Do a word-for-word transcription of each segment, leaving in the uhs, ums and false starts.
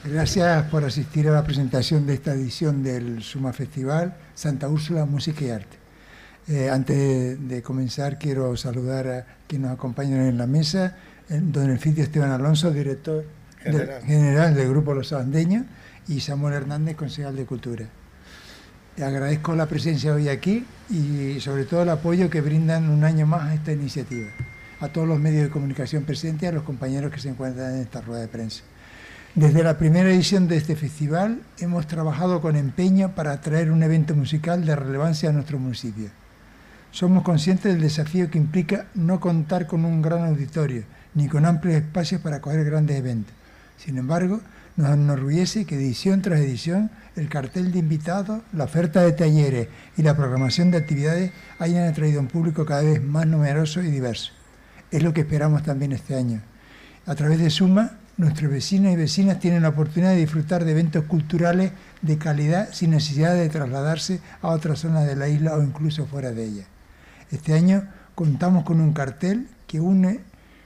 Gracias por asistir a la presentación de esta edición del Suma Festival Santa Úrsula Música y Arte. Eh, antes de comenzar, quiero saludar a quienes nos acompañan en la mesa, don Elfidio Esteban Alonso, director general del, general del Grupo Los Sabandeños, y Samuel Hernández, concejal de Cultura. Le agradezco la presencia hoy aquí y sobre todo el apoyo que brindan un año más a esta iniciativa. A todos los medios de comunicación presentes y a los compañeros que se encuentran en esta rueda de prensa. Desde la primera edición de este festival hemos trabajado con empeño para atraer un evento musical de relevancia a nuestro municipio. Somos conscientes del desafío que implica no contar con un gran auditorio ni con amplios espacios para acoger grandes eventos. Sin embargo, nos enorgullece que edición tras edición el cartel de invitados, la oferta de talleres y la programación de actividades hayan atraído a un público cada vez más numeroso y diverso. Es lo que esperamos también este año. A través de Suma, nuestros vecinos y vecinas tienen la oportunidad de disfrutar de eventos culturales de calidad sin necesidad de trasladarse a otras zonas de la isla o incluso fuera de ella. Este año contamos con un cartel que une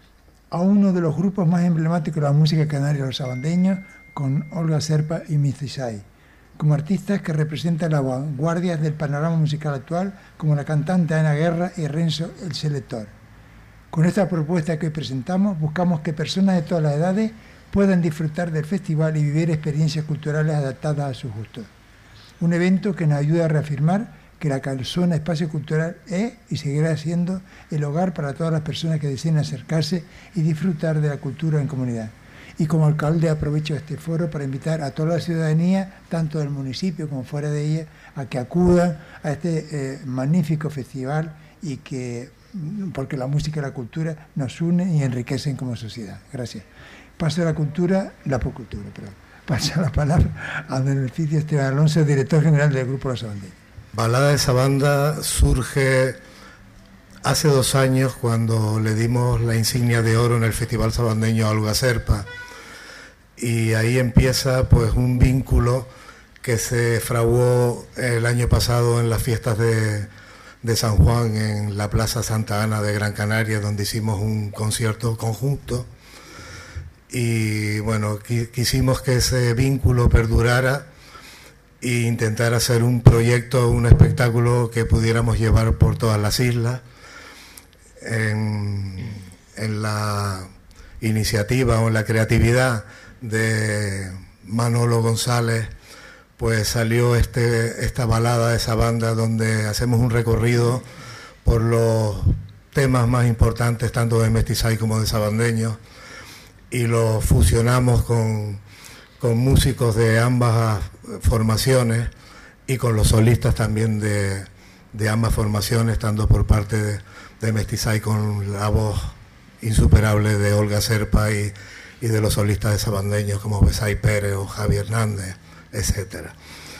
a uno de los grupos más emblemáticos de la música canaria, los sabandeños, con Olga Serpa y Misthisai, como artistas que representan las vanguardias del panorama musical actual, como la cantante Ana Guerra y Renzo el Selector. Con esta propuesta que hoy presentamos, buscamos que personas de todas las edades puedan disfrutar del festival y vivir experiencias culturales adaptadas a sus gustos. Un evento que nos ayuda a reafirmar que la Calzona Espacio Cultural es y seguirá siendo el hogar para todas las personas que deseen acercarse y disfrutar de la cultura en comunidad. Y como alcalde aprovecho este foro para invitar a toda la ciudadanía, tanto del municipio como fuera de ella, a que acudan a este eh, magnífico festival y que porque la música y la cultura nos unen y enriquecen como sociedad. Gracias. Paso a la cultura, la cultura, perdón. Paso la palabra a don Elfidio Esteban Alonso, director general del Grupo Los Sabandeños. Balada de esa banda surge hace dos años cuando le dimos la insignia de oro en el Festival Sabandeño a Olga Serpa, y ahí empieza pues un vínculo que se fraguó el año pasado en las fiestas de, de San Juan en la Plaza Santa Ana de Gran Canaria, donde hicimos un concierto conjunto. Y bueno, quisimos que ese vínculo perdurara e intentar hacer un proyecto, un espectáculo que pudiéramos llevar por todas las islas. En, en la iniciativa o en la creatividad de Manolo González, pues salió este, esta balada de esa banda, donde hacemos un recorrido por los temas más importantes, tanto de Mestizay como de Sabandeños, y lo fusionamos con, con músicos de ambas formaciones y con los solistas también de, de ambas formaciones, tanto por parte de, de Mestizay con la voz insuperable de Olga Serpa y, y de los solistas de Sabandeños como Besay Pérez o Javi Hernández, etcétera.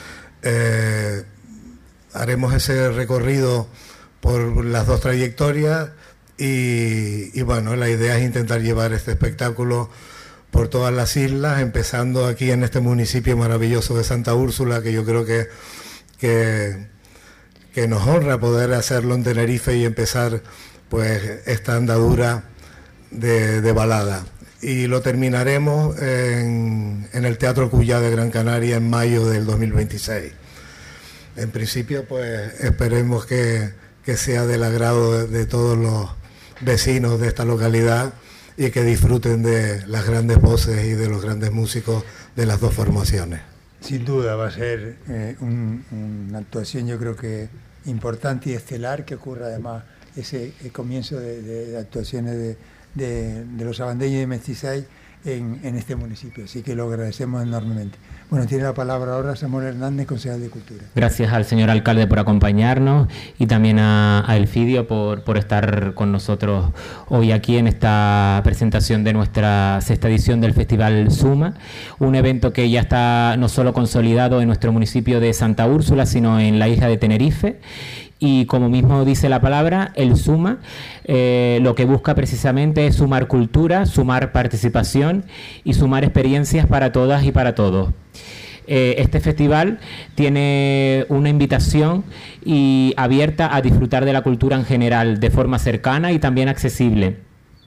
Eh, haremos ese recorrido por las dos trayectorias y, y bueno, la idea es intentar llevar este espectáculo por todas las islas, empezando aquí en este municipio maravilloso de Santa Úrsula, que yo creo que, que, que nos honra poder hacerlo en Tenerife y empezar pues esta andadura de, de balada. Y lo terminaremos en, en el Teatro Cuyá de Gran Canaria en mayo del dos mil veintiséis. En principio, pues esperemos que, que sea del agrado de, de todos los vecinos de esta localidad y que disfruten de las grandes voces y de los grandes músicos de las dos formaciones. Sin duda va a ser eh, un, una actuación, yo creo que importante y estelar, que ocurra además ese comienzo de, de, de actuaciones de, de, de los sabandeños y de Mestizay en, en este municipio, así que lo agradecemos enormemente. Bueno, tiene la palabra ahora Samuel Hernández, concejal de Cultura. Gracias al señor alcalde por acompañarnos y también a, a Elfidio por, por estar con nosotros hoy aquí en esta presentación de nuestra sexta edición del Festival Suma, un evento que ya está no solo consolidado en nuestro municipio de Santa Úrsula, sino en la isla de Tenerife. Y como mismo dice la palabra, el Suma eh, lo que busca precisamente es sumar cultura, sumar participación y sumar experiencias para todas y para todos. Eh, este festival tiene una invitación y abierta a disfrutar de la cultura en general de forma cercana y también accesible.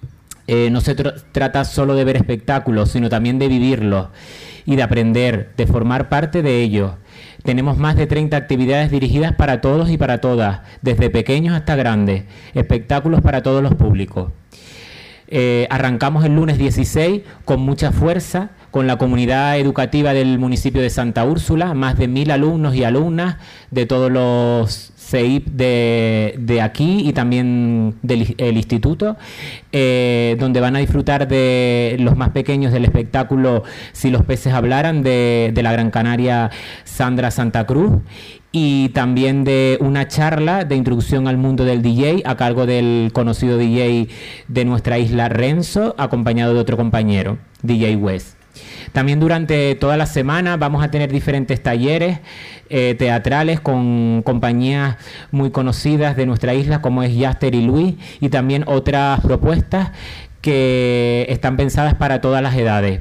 Eh, no se tr trata solo de ver espectáculos, sino también de vivirlos y de aprender, de formar parte de ellos. Tenemos más de treinta actividades dirigidas para todos y para todas, desde pequeños hasta grandes, espectáculos para todos los públicos. Eh, arrancamos el lunes dieciséis con mucha fuerza, con la comunidad educativa del municipio de Santa Úrsula, más de mil alumnos y alumnas de todos los C I P de, de aquí y también del el instituto, eh, donde van a disfrutar de los más pequeños del espectáculo Si los peces hablaran, de, de la Gran Canaria Sandra Santa Cruz, y también de una charla de introducción al mundo del D J a cargo del conocido D J de nuestra isla, Renzo, acompañado de otro compañero, D J West. También durante toda la semana vamos a tener diferentes talleres eh, teatrales con compañías muy conocidas de nuestra isla, como es Yaster y Luis, y también otras propuestas que están pensadas para todas las edades.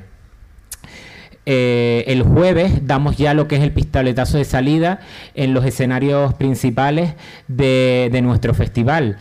Eh, el jueves damos ya lo que es el pistoletazo de salida en los escenarios principales de, de nuestro festival.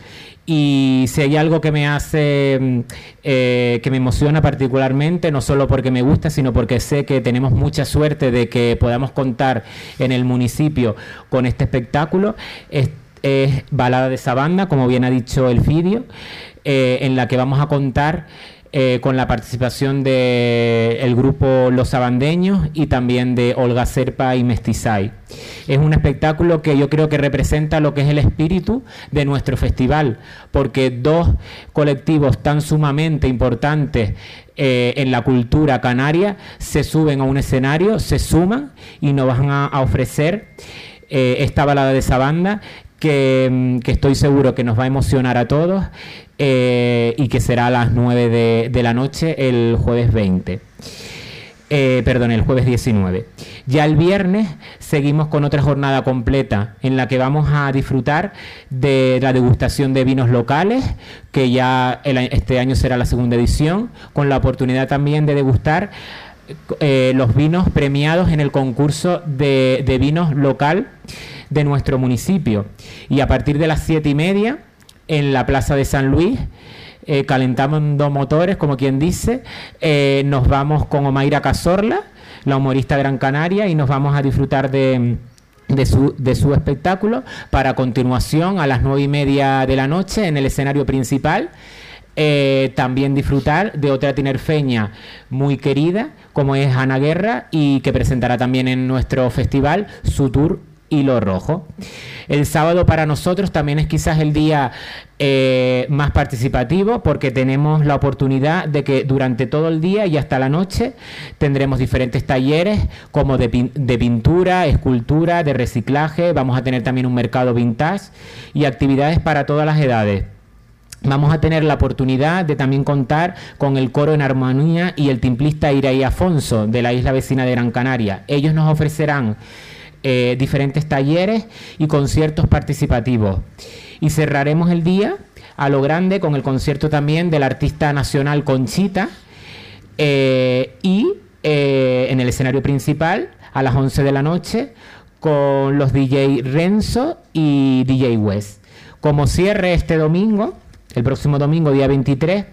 Y si hay algo que me hace, eh, que me emociona particularmente, no solo porque me gusta, sino porque sé que tenemos mucha suerte de que podamos contar en el municipio con este espectáculo, es, es Balada de Sabanda, como bien ha dicho Elfidio, eh, en la que vamos a contar Eh, con la participación del grupo Los Sabandeños y también de Olga Serpa y Mestizay. Es un espectáculo que yo creo que representa lo que es el espíritu de nuestro festival, porque dos colectivos tan sumamente importantes eh, en la cultura canaria se suben a un escenario, se suman y nos van a, a ofrecer eh, esta balada de Sabanda que, que estoy seguro que nos va a emocionar a todos. Eh, y que será a las nueve de, de la noche el jueves veinte. Eh, perdón, el jueves diecinueve. Ya el viernes seguimos con otra jornada completa en la que vamos a disfrutar de la degustación de vinos locales, que ya el, este año será la segunda edición, con la oportunidad también de degustar eh, los vinos premiados en el concurso de, de vinos local de nuestro municipio. Y a partir de las siete y media, en la Plaza de San Luis, eh, calentando motores, como quien dice, eh, nos vamos con Omaira Cazorla, la humorista Gran Canaria, y nos vamos a disfrutar de, de, su, de su espectáculo, para a continuación, a las nueve y media de la noche, en el escenario principal, eh, también disfrutar de otra tinerfeña muy querida, como es Ana Guerra, y que presentará también en nuestro festival su tour Hilo Rojo. El sábado para nosotros también es quizás el día eh, más participativo, porque tenemos la oportunidad de que durante todo el día y hasta la noche tendremos diferentes talleres como de, pin de pintura, escultura, de reciclaje. Vamos a tener también un mercado vintage y actividades para todas las edades. Vamos a tener la oportunidad de también contar con el coro en armonía y el timplista Iraí Afonso, de la isla vecina de Gran Canaria. Ellos nos ofrecerán Eh, diferentes talleres y conciertos participativos. Y cerraremos el día a lo grande con el concierto también del artista nacional Conchita, eh, y eh, en el escenario principal a las once de la noche con los D J Renzo y D J West. Como cierre este domingo, el próximo domingo, día veintitrés,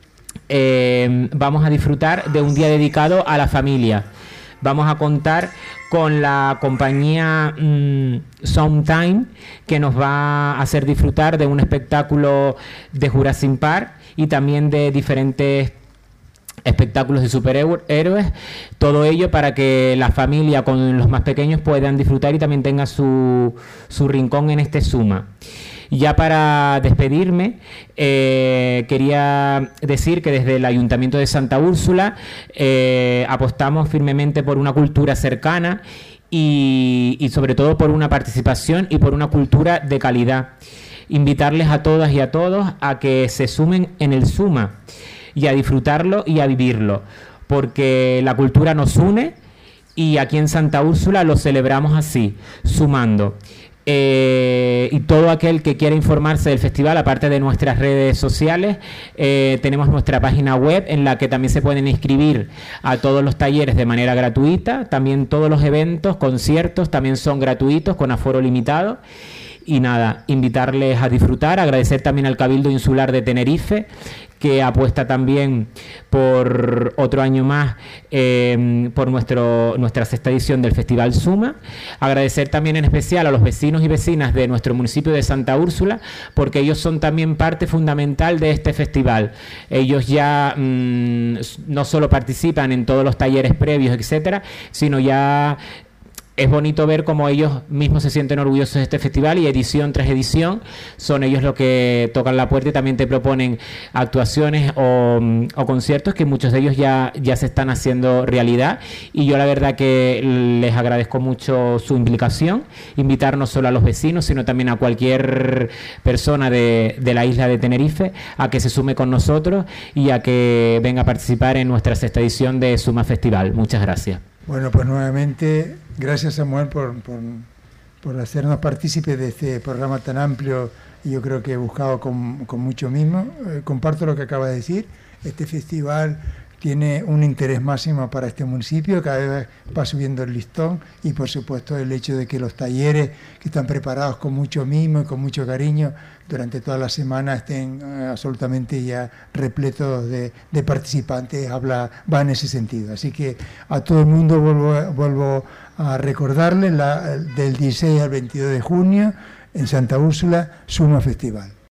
eh, vamos a disfrutar de un día dedicado a la familia. Vamos a contar con la compañía mmm, Soundtime, que nos va a hacer disfrutar de un espectáculo de Jurassic Park y también de diferentes espectáculos de superhéroes. Todo ello para que la familia con los más pequeños puedan disfrutar y también tenga su, su rincón en este Suma. Ya para despedirme, eh, quería decir que desde el Ayuntamiento de Santa Úrsula eh, apostamos firmemente por una cultura cercana y, y sobre todo por una participación y por una cultura de calidad. Invitarles a todas y a todos a que se sumen en el Suma y a disfrutarlo y a vivirlo, porque la cultura nos une y aquí en Santa Úrsula lo celebramos así, sumando. Eh, y todo aquel que quiera informarse del festival, aparte de nuestras redes sociales, eh, tenemos nuestra página web en la que también se pueden inscribir a todos los talleres de manera gratuita. También todos los eventos, conciertos también son gratuitos con aforo limitado. y nada, invitarles a disfrutar, agradecer también al Cabildo Insular de Tenerife, que apuesta también por otro año más eh, por nuestro, nuestra sexta edición del Festival Suma. Agradecer también en especial a los vecinos y vecinas de nuestro municipio de Santa Úrsula, porque ellos son también parte fundamental de este festival. Ellos ya mmm, no solo participan en todos los talleres previos, etcétera, sino ya... Es bonito ver cómo ellos mismos se sienten orgullosos de este festival y edición tras edición son ellos los que tocan la puerta y también te proponen actuaciones o, o conciertos que muchos de ellos ya, ya se están haciendo realidad, y yo la verdad que les agradezco mucho su implicación, invitar no solo a los vecinos sino también a cualquier persona de, de la isla de Tenerife a que se sume con nosotros y a que venga a participar en nuestra sexta edición de Suma Festival. Muchas gracias. Bueno, pues nuevamente, gracias Samuel por, por, por hacernos partícipes de este programa tan amplio y yo creo que he buscado con, con mucho mismo. Eh, comparto lo que acaba de decir. Este festival tiene un interés máximo para este municipio, cada vez va subiendo el listón, y por supuesto el hecho de que los talleres que están preparados con mucho mimo y con mucho cariño durante toda la semana estén eh, absolutamente ya repletos de, de participantes, habla, va en ese sentido. Así que a todo el mundo vuelvo, vuelvo a recordarles la, del dieciséis al veintidós de junio en Santa Úrsula, Suma Festival.